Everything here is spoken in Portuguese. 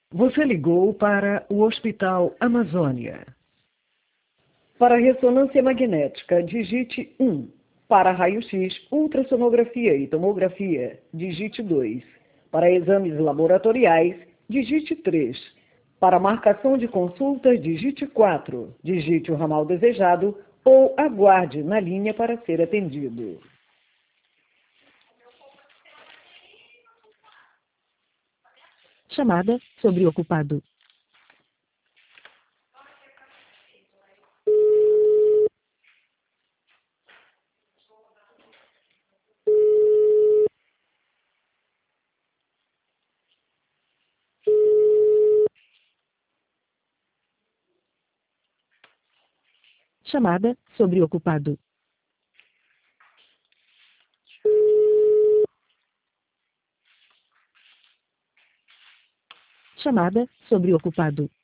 Você ligou para o Hospital Amazônia. Para ressonância magnética, digite 1. Para raio-x, ultrassonografia e tomografia, digite 2. Para exames laboratoriais, digite 3. Para marcação de consulta, digite 4. Digite o ramal desejado ou aguarde na linha para ser atendido. Chamada sobreocupado. Chamada sobreocupado. Chamada sobreocupado.